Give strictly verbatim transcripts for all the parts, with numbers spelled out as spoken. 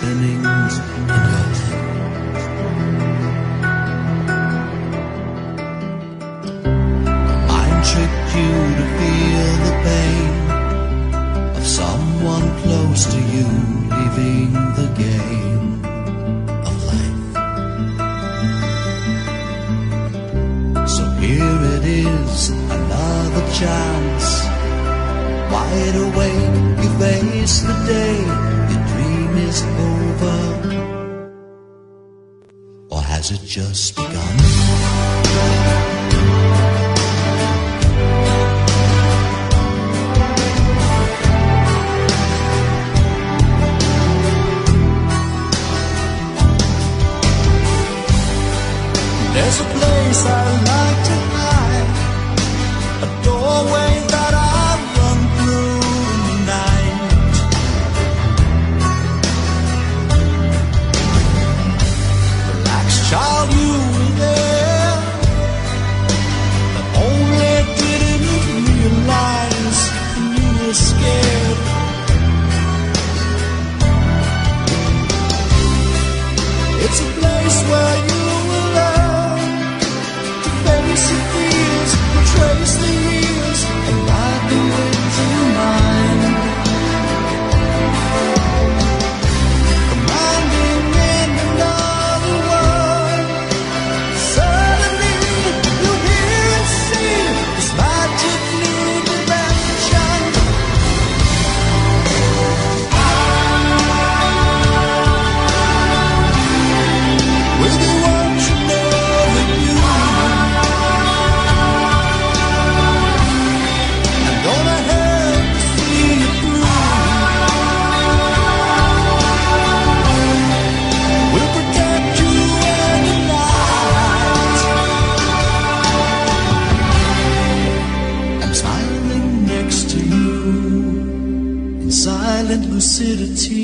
spinnings in your head. My mind tricked you to feel the pain of someone close to you leaving the game of life. So here it is, another chance. Wide awake, you face the day. Your dream is over, or has it just begun? There's a place I like to hide, a doorway that I run through in the night. Relax, child, you were there, but only didn't realize you were scared. It's a place where you trace the years and ride the winds in your mind, commanding in another world. Suddenly you hear and see this magic new dimension. With you won't you know that you gonna help to see you through. We'll protect you in the night. I'm smiling next to you in silent lucidity.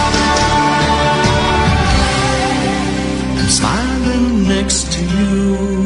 Next to you